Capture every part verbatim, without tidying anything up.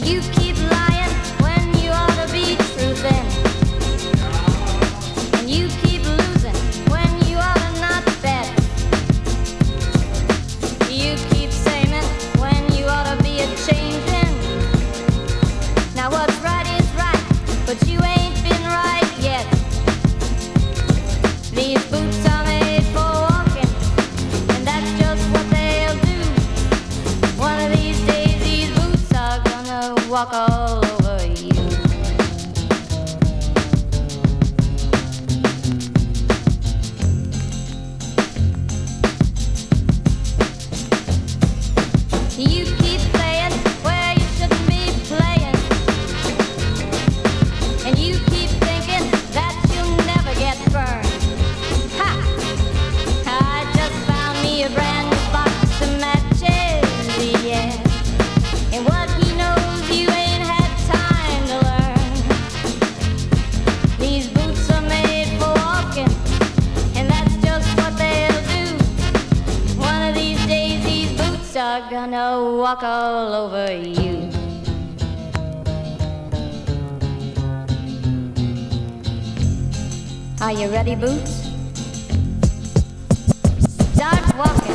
You keep lying when you ought to be truthing. And you keep losing when you ought to not bet. You keep saying when you ought to be a changing. Now what's right is right, but you ain't been right yet. These boots are made for walking, and that's just what they'll do. One of these days these boots are gonna walk all over you. You keep playing where you shouldn't be playing, and you keep thinking that you'll never get burned. Ha! I just found me a brand new box of matches, yeah. And what he knows you ain't had time to learn. These boots are made for walking, and that's just what they'll do. One of these days these boots are gonna walk all over you. Are you ready, Boots? Start walking.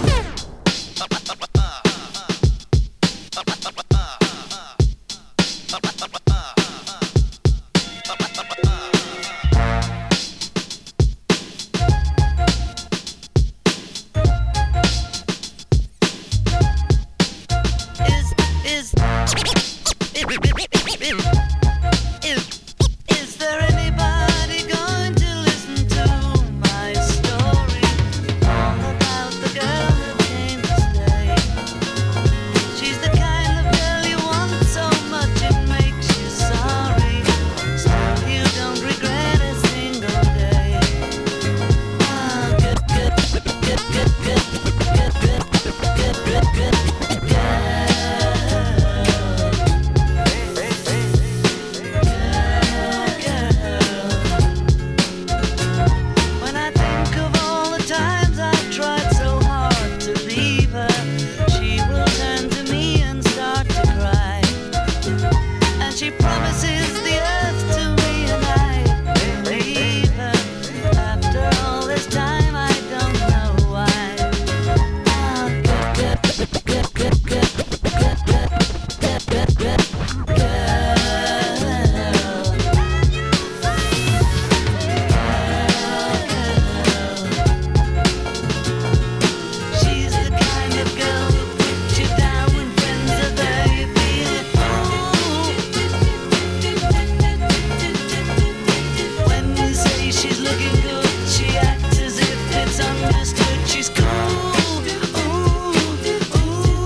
Is is is is there anybody going to listen to my story about the girl who came to stay? She's the kind of girl you want so much it makes you sorry. Still you don't regret a single day. Ah, good, good, good, good, good, good, good, good, good, good, good. When I think of all the times I've tried so hard to leave her, she will turn to me and start to cry. And she promises the earth to me and I believe her. After all this time I don't know why. Ah, good, good, good, good, good, good, good, good, good, good, She's the kind of girl who puts you down when friends are there. You feel it. When you say she's looking good, she acts as if it's understood. She's cool. Ooh, ooh,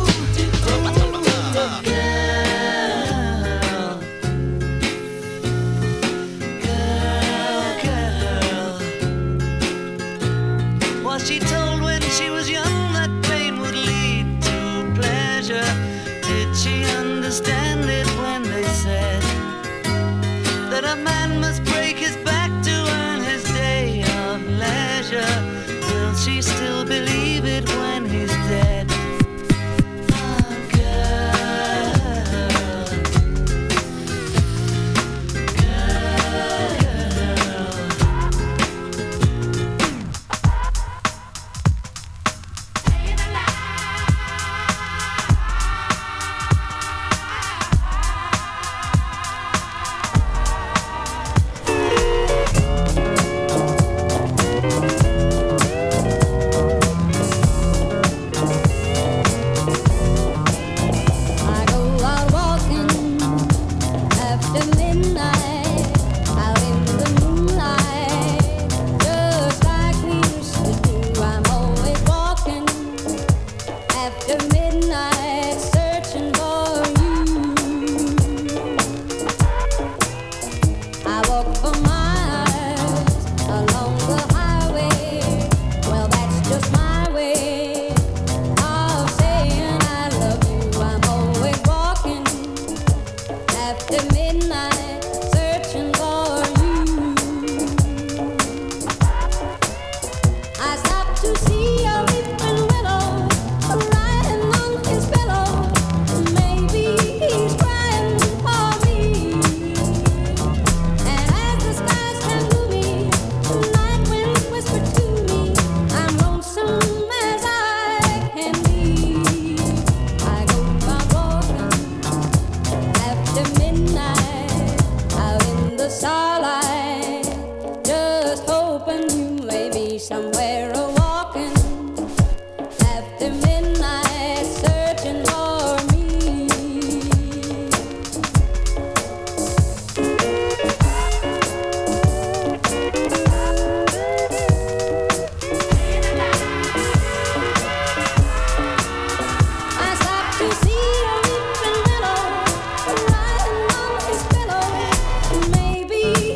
girl, girl, girl. Was she told when she was young that pain would lead to pleasure? Did she understand it when they said that a man must break his back to earn his day of leisure? Will she still believe it when he's dead? Ah, girl, girl. starlight, just hoping you may be somewhere a walking after midnight, searching for me. I stopped to see a weeping willow lying on his pillow. Maybe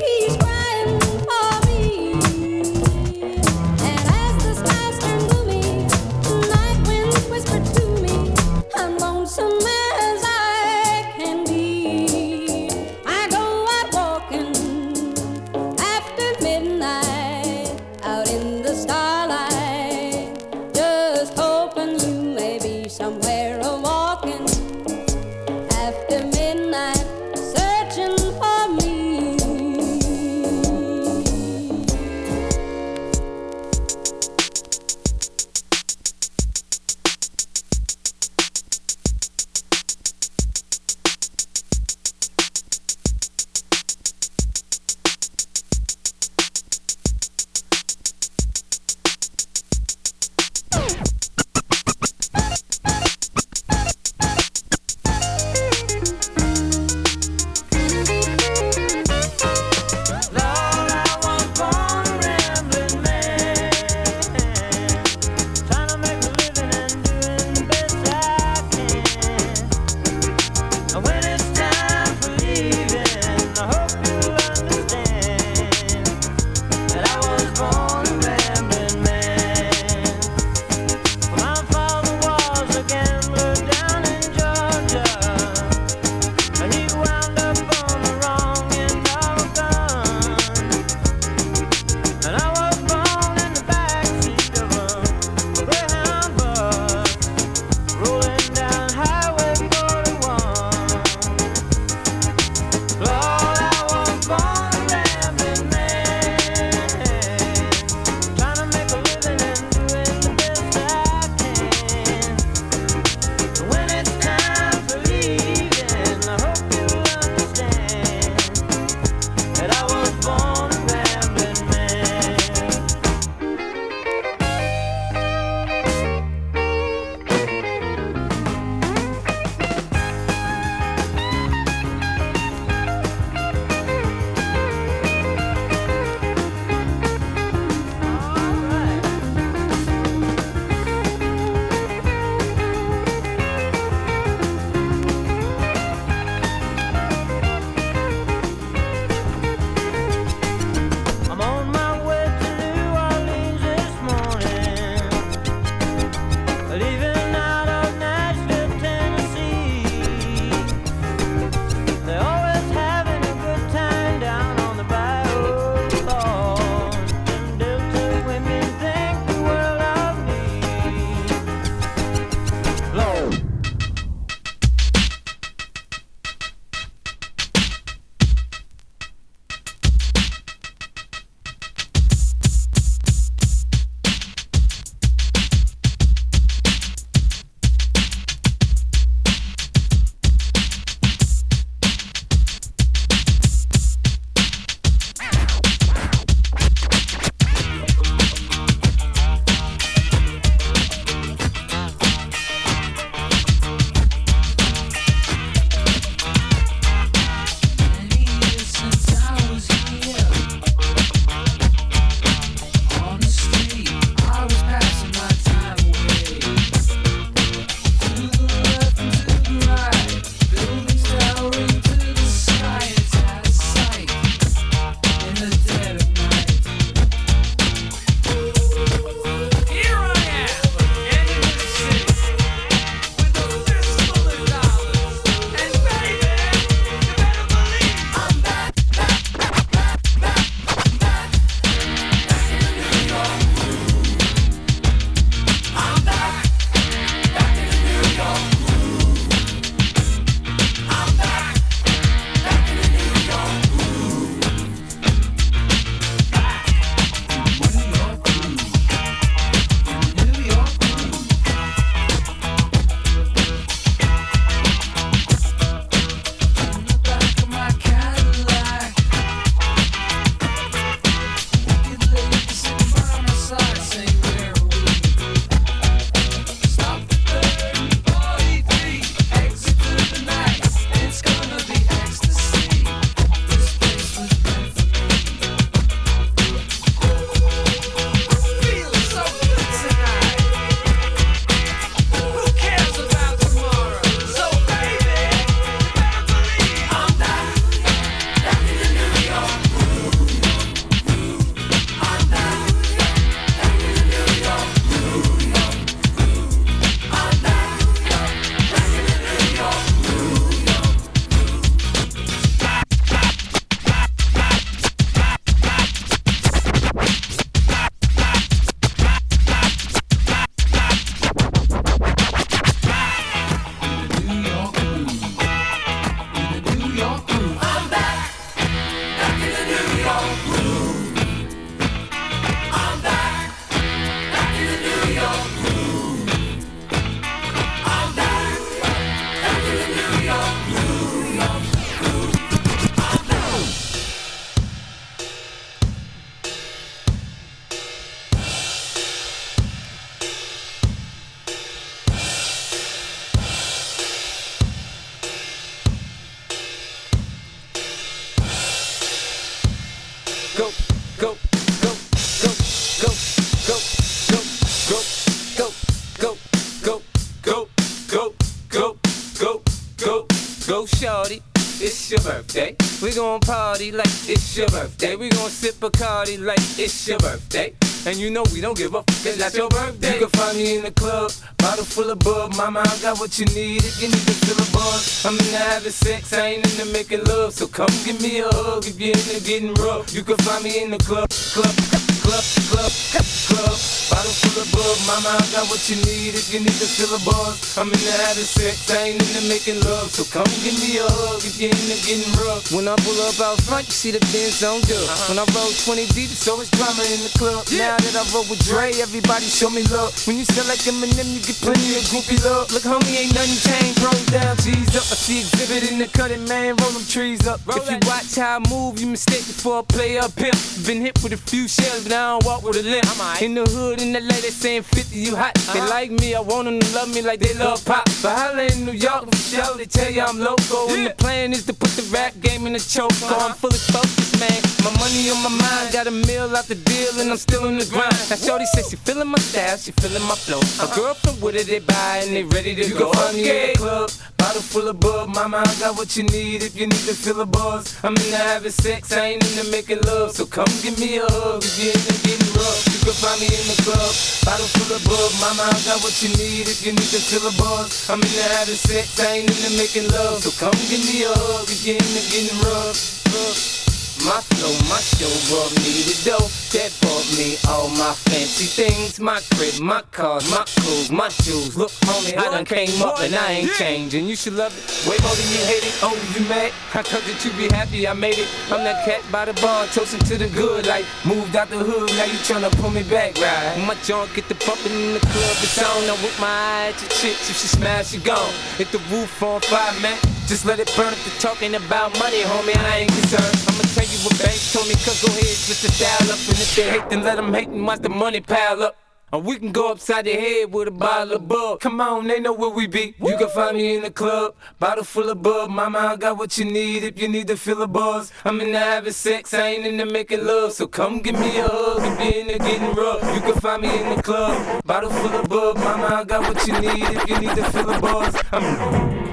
Go shorty, it's your birthday. We gon' party like it's your birthday. We gon' sip Bacardi like it's your birthday. And you know we don't give up, cause that's your birthday. You can find me in the club, bottle full of bub. Mama, I got what you need if you need to fill a buzz. I'm into having sex, I ain't into making love. So come give me a hug if you're into getting rough. You can find me in the club, club, club, club, club. Bottle full of bub, mama, I got what you need if you need to fill a buzz. I'm into having sex, I ain't into making love. So come give me a hug if you're into getting rough. When I pull up out front, you see the Benz on dub. Uh-huh. When I roll twenty deep, it's always drama in the club. Yeah. Now that I roll with Dre, everybody show me love. When you sell like Eminem, you get plenty of groupie love. Look, homie, ain't nothing changed. Roll down, G's up. I see exhibit in the cutting, man. Roll them trees up. Roll if you watch how I move, you mistake before I play up pimp. Been hit with a few shells, but I don't walk with a limp. Right. In the hood, in the L A, they saying fifty, you hot. Uh-huh. They like me, I want them to love me like they love pop. But holla in New York, for sure, they tell you I'm loco. Yeah. And the plan is to put the rap game in the choke. Uh-huh. So I'm fully focused, man. My money on my mind, got a meal out the deal, and I'm still in the grind. Now shorty says she feeling my style, she feeling my flow. A girl from Wooded, they buy and they ready to you go. You can find me in the club, bottle full of bub. Mama, I got what you need if you need to fill a buzz. I'm into having sex, I ain't into making love. So come give me a hug if you're into getting rough. You can find me in the club, bottle full of bub. Mama, I got what you need if you need to fill a buzz. I'm into having sex, I ain't into making love. So come give me a hug if you're into getting rough. rough. My flow, my show brought me the dough. That bought me all my fancy things. My crib, my cars, my clothes, my shoes. Look, homie, I done came up and I ain't changing. You should love it way more than you hate it. Oh, you mad? I thought that you be happy I made it. I'm that cat by the bar, toasting to the good. Like, moved out the hood, now you tryna pull me back, right? My joint get the bumpin' in the club, it's on. I'm with my eye at your chicks, if she smash, she gone. Hit the roof on fire, man. Just let it burn if you're talking about money, homie, I ain't concerned. I'ma tell you what banks told me, cause go ahead, switch the style up. And if they hate, then let them hate and watch the money pile up. Or we can go upside the head with a bottle of bub. Come on, they know where we be. You can find me in the club, bottle full of bub. Mama, I got what you need if you need to fill a buzz. I'm into having sex, I ain't into making love. So come give me a hug if you're into getting rough. You can find me in the club, bottle full of bub. Mama, I got what you need if you need to fill a buzz. I'm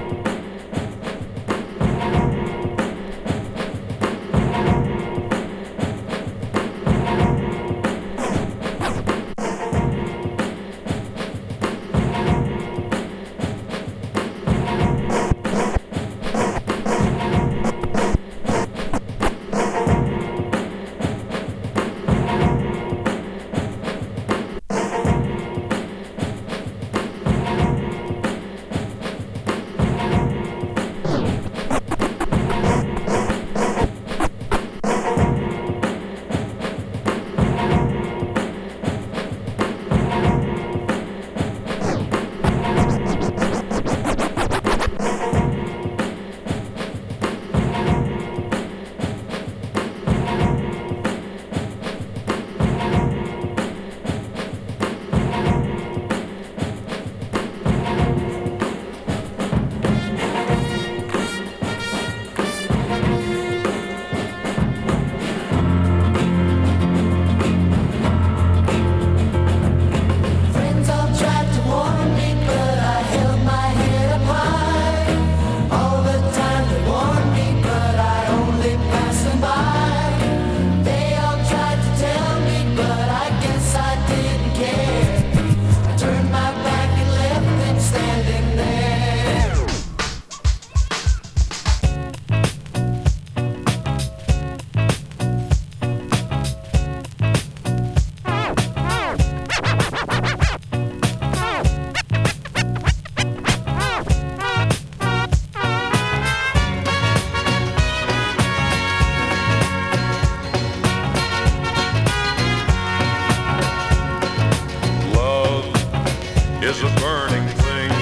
is a burning thing,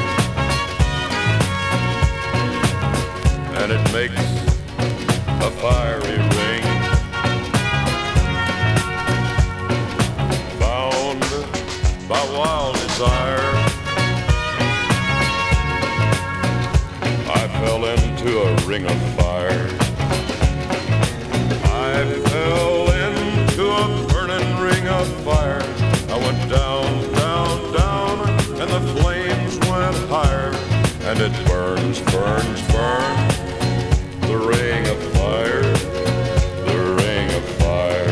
and it makes a fiery ring. Bound by wild desire, I fell into a ring of fire. I fell into a burning ring of fire. I went down, down, down, and the flames went higher, and it burns, burns, burns the ring of fire, the ring of fire.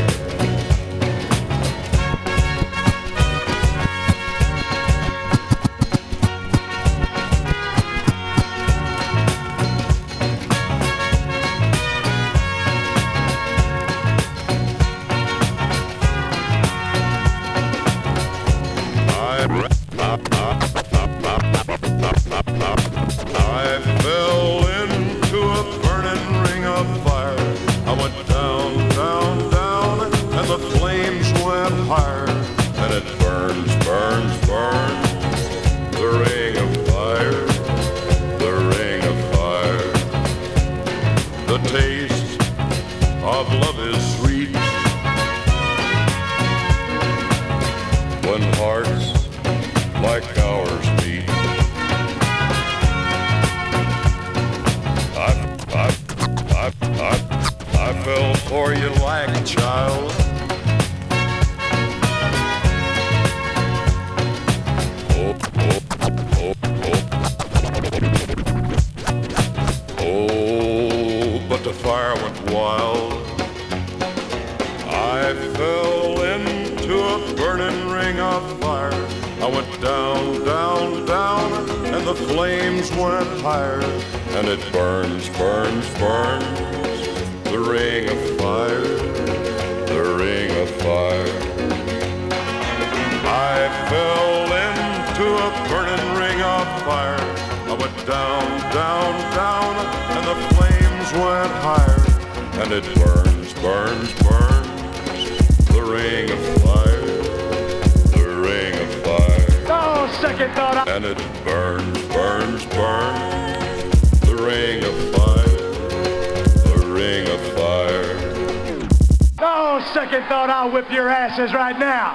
I fell into a burning ring of fire. I went down, down, down, and the flames went higher. And it burns, burns, burns, the ring of fire, the ring of fire. The taste of love is sweet when hearts like ours meet. I, I, I, I, I fell for you like a child. Oh, oh, oh, oh. Oh, but the fire went wild. I fell into a burning ring of fire. I went down, down, down, and the flames went higher. And it burns, burns, burns, the ring of fire, the ring of fire. I fell into a burning ring of fire. I went down, down, down, and the flames went higher. And it burns, burns, burns, the ring of fire, the ring of fire. Oh, second thought. I- And it burns, burns, burns, the ring of fire, the ring of fire. oh, second thought. I'll whip your asses right now.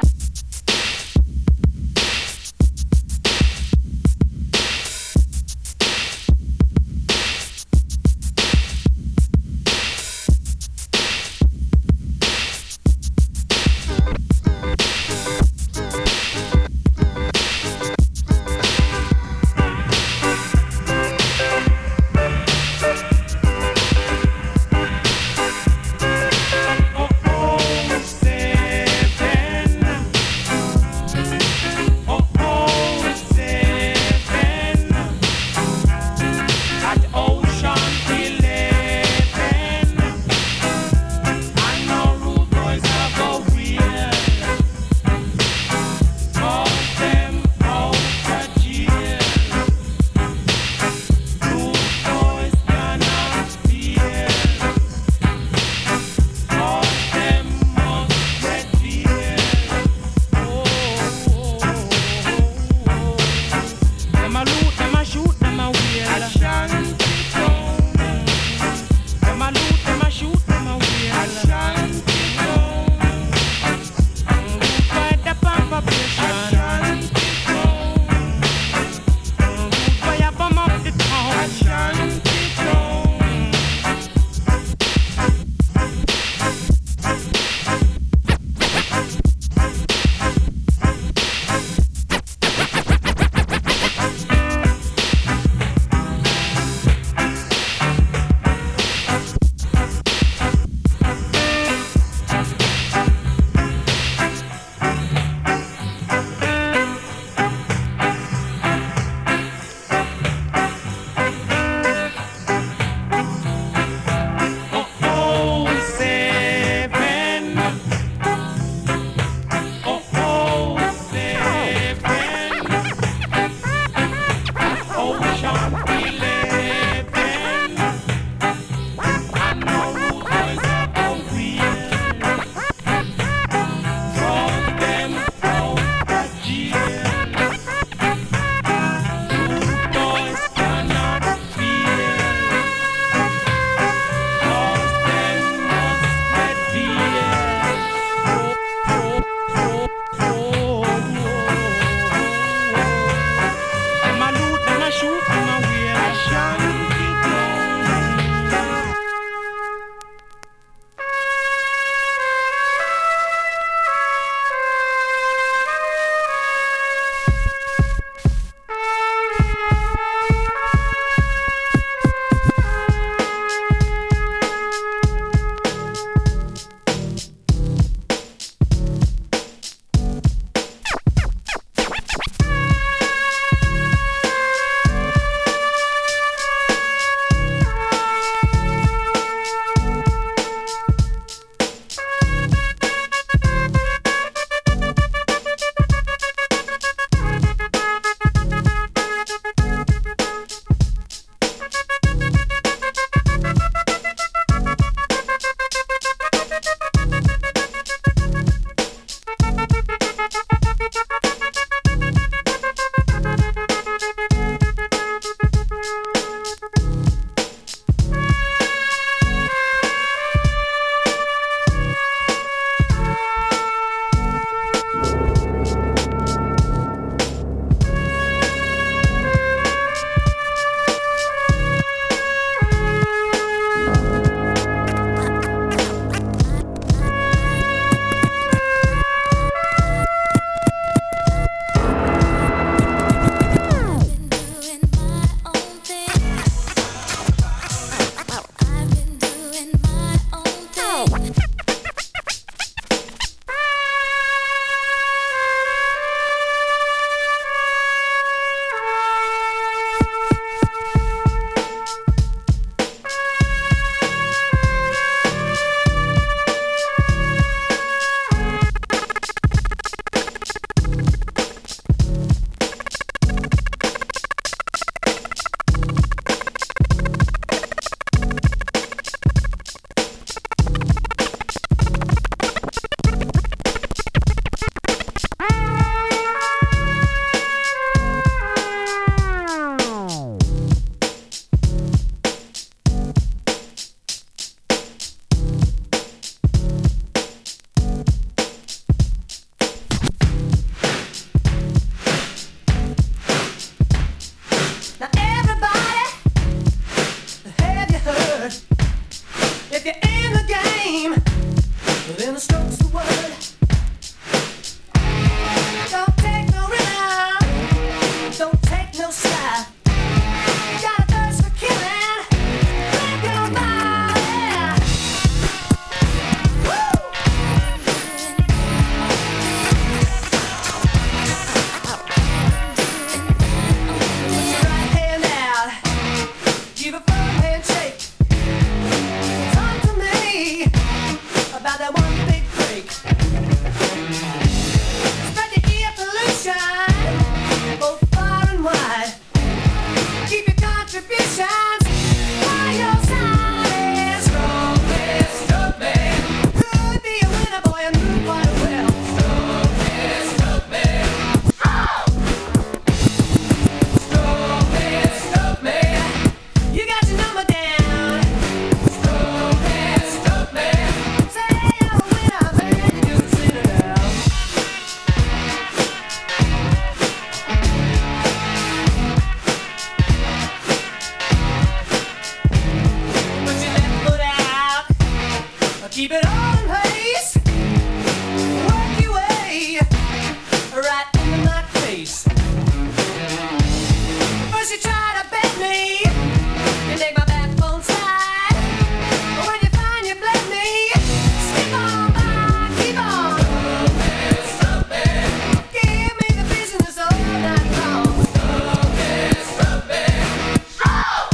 Keep it all in place. Work your way right into my face. First you try to bend me, you make my backbone slide. But when you find you blend me, skip on by, keep on. Stop it, give me the business all night long. Stop it, stop it, stop.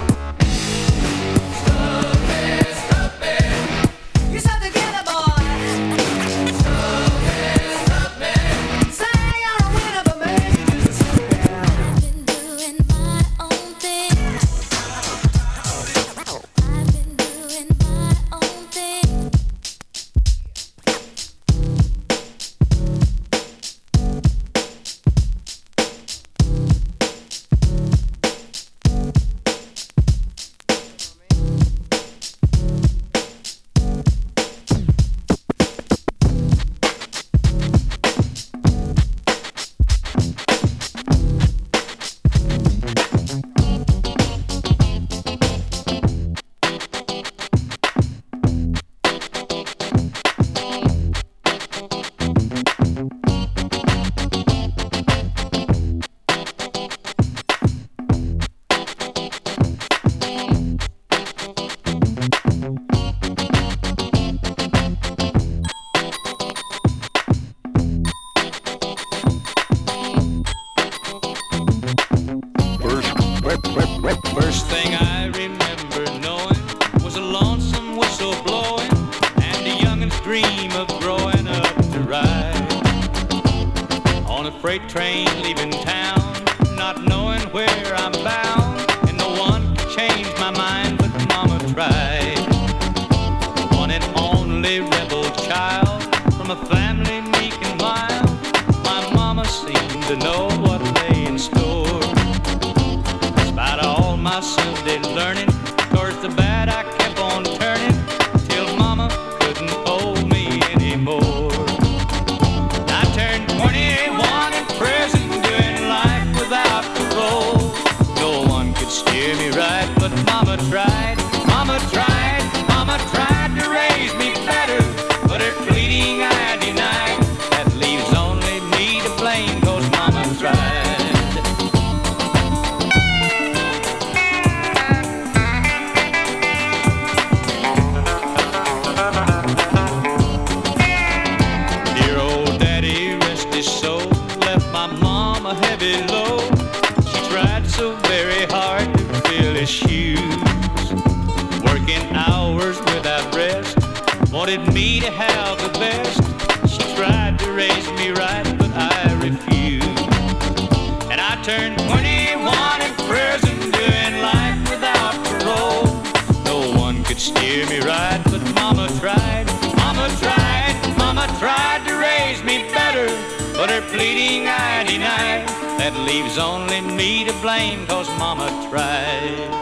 Stop it, stop it. You stop together, boy. Stop it, stop it. Say you're a winner, but maybe you just stop it. I've been doing my own thing. I've been doing my own thing. First thing I remember knowing was a lonesome whistle blowing and a youngin's dream of growing up to ride on a freight train leaving town, not knowing where I'm bound, and no one could change my mind but Mama tried. One and only rebel child from a family meek and mild, my Mama seemed to know what lay in store. Despite all my Sunday learning, towards the bad I kept on turning, till Mama couldn't hold me anymore. I turned twenty-one in prison, doing life without parole. No one could steer me right, but Mama tried, Mama tried, Mama tried to raise me better, but her pleading I denied. That leaves only me to blame, 'cause Mama tried. Dear old daddy, rest his soul, left my mom a heavy load. She tried so very hard to fill his shoes, working hours without rest, wanted me to have the best. She tried to raise me right, but I refused. And I turned twenty-one in prison, doing life without parole. No one could steer me right, but Mama tried, Mama tried, Mama tried to raise me better, but her pleading I denied. That leaves only me to blame, 'cause Mama tried.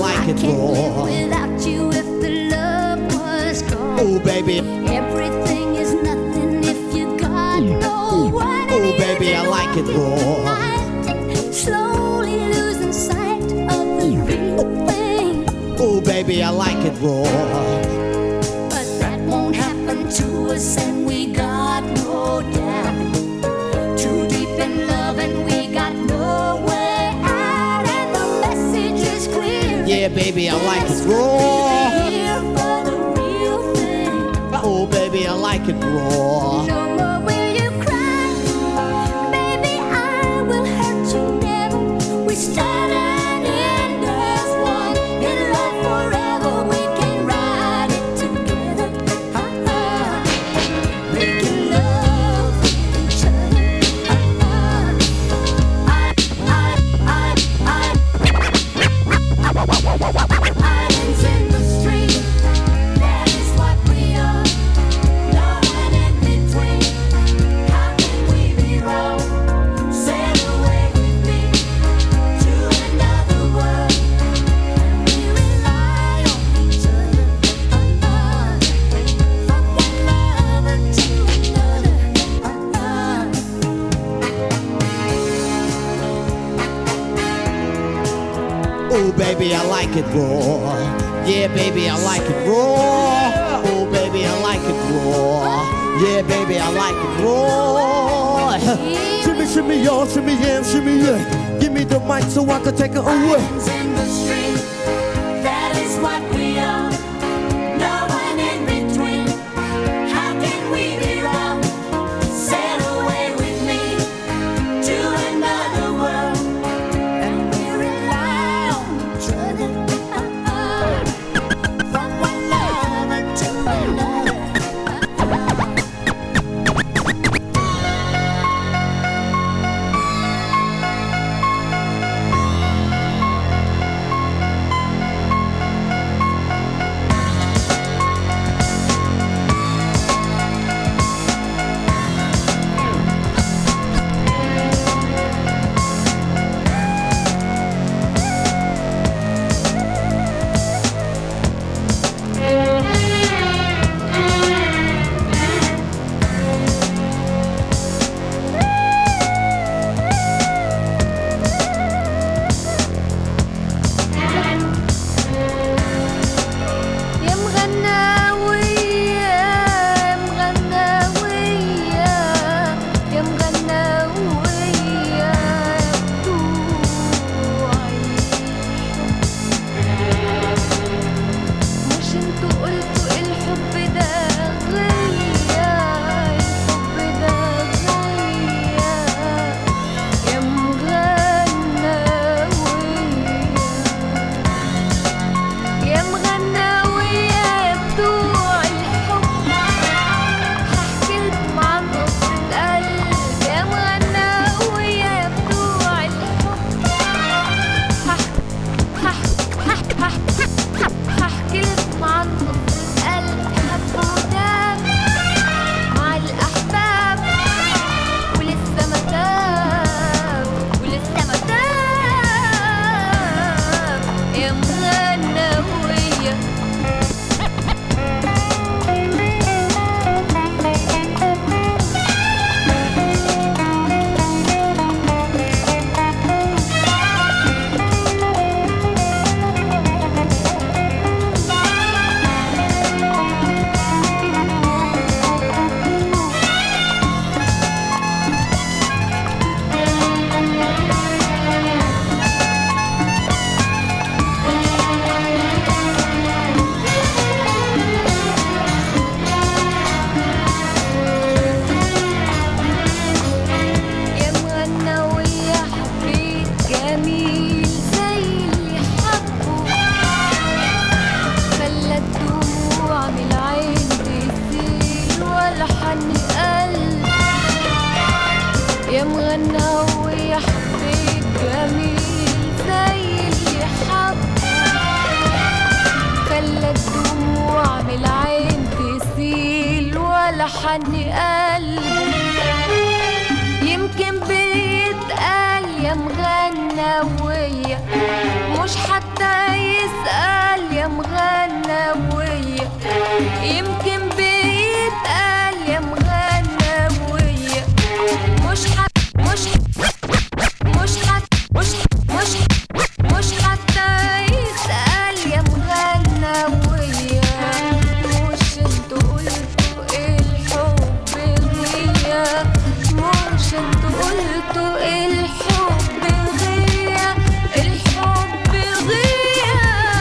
like it Can't live raw. without you if the love was strong. Oh baby, Everything is nothing if you got no one. oh baby, I like it raw. Slowly losing sight of the real thing. Oh baby, I like it raw. But that won't happen to us, and we got no doubt. Too deep in love, and we got no way out. And the message is clear. Yeah baby, I like it raw. Here for the real thing. Oh baby, I like it raw. No more will you cry, baby. I will hurt you never. We started in as one. In love forever, we can ride it together. Uh-uh. We can love each other. Uh-uh. I, I, I, I, islands in the street. That is what we are. No one in between. How can we be wrong? Sail away with me to another world. We rely on each other. Uh-uh. From one lover to another. Uh-uh. Oh baby, I like it raw. Yeah baby, I like it raw. Oh baby, I like it raw. Yeah baby, I like it raw. Shimmy, shimmy, y'all, shimmy, yeah, shimmy, yeah. Give me the mic so I can take it away. Islands in the street. That is what we are. No one in between. How can we be wrong? Sail away with me to another world, and we rely on each other. Uh-uh. From one lover to another. Uh-uh. يا مغناوية يا مغناوية يا مغناوية بتوعي مش انتو قلتوا الحب ده غية الحب ده غية يا مغناوية يا مغناوية بتوع الحب هحكي لكم عن قصة قلب يا مغناوية بتوع الحب هحكي لكم عن قصة قلب حب وداب مع الأحباب ولسه ما تاب ولسه ما تاب يا مغناوية يا مغناوية حبيت جميل زي اللي حبه خلى الدموع من العين تسيل ولا حن قلب يا مغناوية حبيت جميل زي اللي حبه خلى الدموع من العين تسيل ولا حن قلب يمكن بيتقال يا مغناوية مش حتى يسأل يا مغنوية يمكن بيتقال يا مغنوية مش حت مش مش حت مش مش مش حتى يسأل يا مغنوية مش انتوا قلتوا الحب غية مش انتوا قلتوا الحب غية الحب غية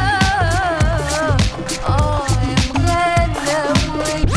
اه يا مغنوية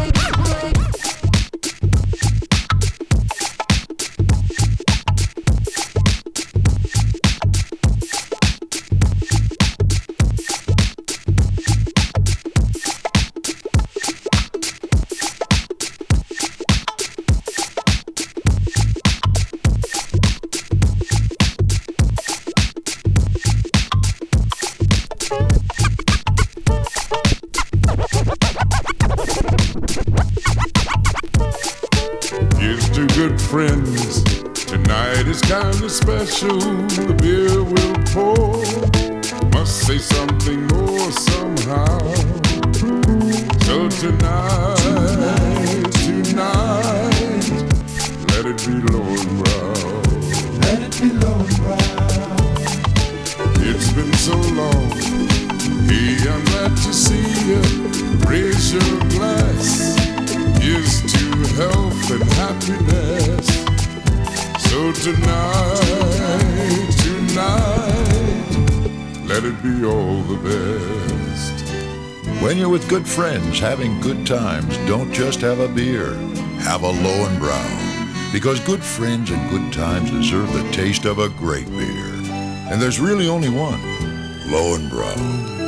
Here's to good friends. Tonight is kinda special. The beer will pour. Must say something more somehow. So tonight, tonight, let it be low and brow. Let it be low and brow. It's been so long. Hey, I'm glad to see you. Raise your glass. Here's to health and happiness. So tonight, tonight, let it be all the best. When you're with good friends having good times, don't just have a beer, have a Lowenbrau. Because good friends and good times deserve the taste of a great beer. And there's really only one, Lowenbrau.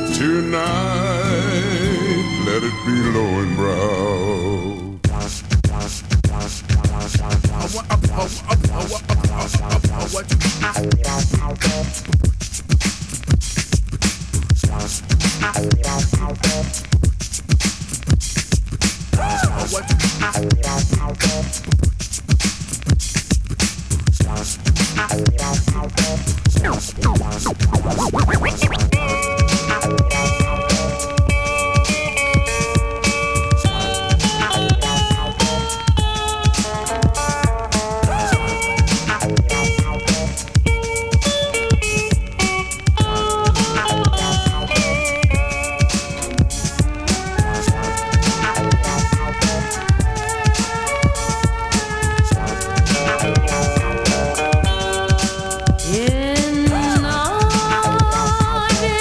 Tonight, let it be Lowenbrau. In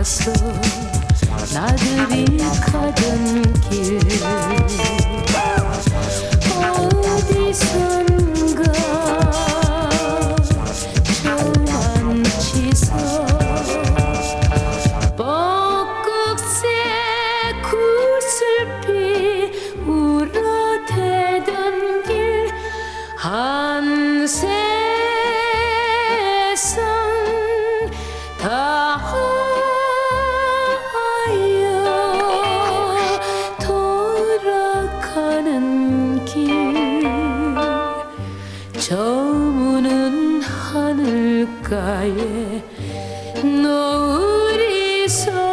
있어 나들이 가던 길 어디선가 저 앉히서 벚꽃새 구슬피 울어대던 길 한 세상 다하여 돌아가는 길 저무는 하늘가에 노을이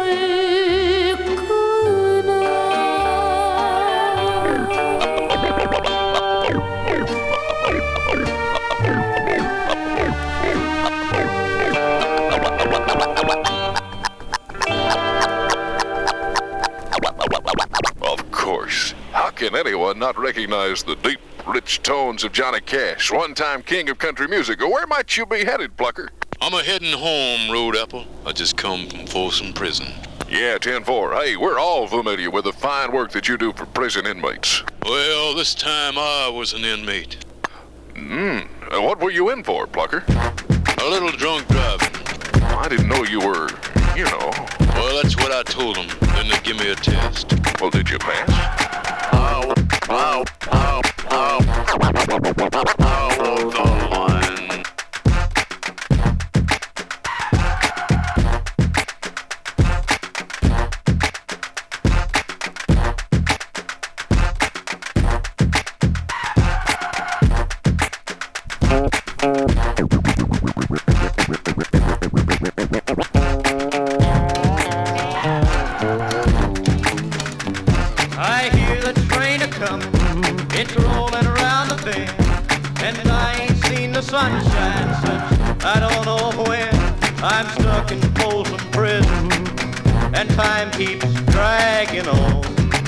Of course. How can anyone not recognize the deep, rich tones of Johnny Cash, one-time king of country music? Where might you be headed, Plucker? I'm a heading home, Road Apple. I just come from Folsom Prison. Yeah, ten four. Hey, we're all familiar with the fine work that you do for prison inmates. Well, this time I was an inmate. Hmm. What were you in for, Plucker? A little drunk driving. I didn't know you were, you know. Well, that's what I told them. Then they give me a test. Well, did you pass? Ow, ow, ow, ow, ow, the line. I hear the train a comin', it's rollin' around the bend, and I ain't seen the sunshine since I don't know when. I'm stuck in Folsom Prison, and time keeps dragging on.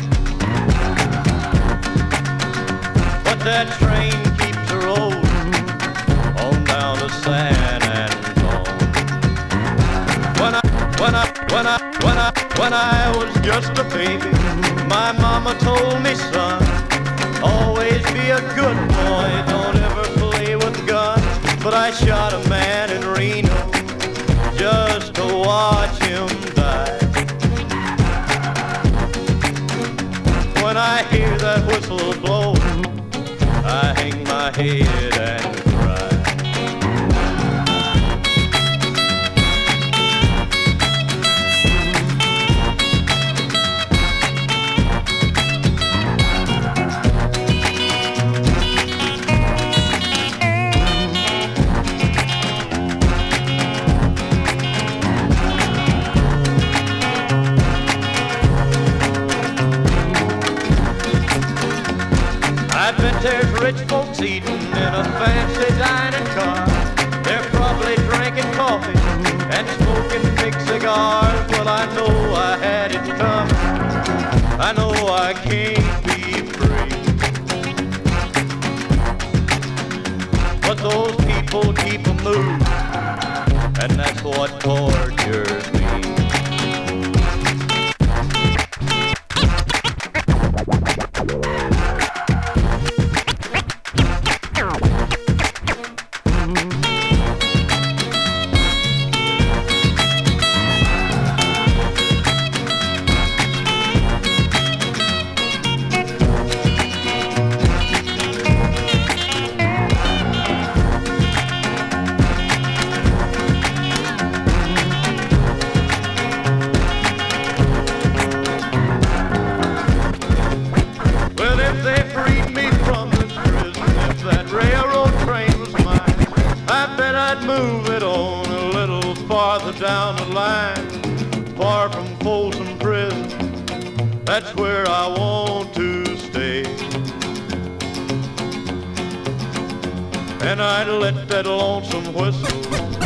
But that train keeps a rollin' on down to San Antone. When I, when I, when I, when I, when I was just a baby, my mama told me, son, always be a good boy, don't ever play with guns. But I shot a man in Reno just to watch him die. When I hear that whistle blow, I hang my head and cry. I bet there's rich folks eating in a fancy dining car. They're probably drinking coffee and smoking big cigars. Well, I know I had it coming. I know I can't be free. But those people keep a moving, and that's what tortures me. Well, if they freed me from this prison, if that railroad train was mine, I bet I'd move it on a little farther down the line, far from Folsom Prison. That's where I want to stay. And I'd let that lonesome whistle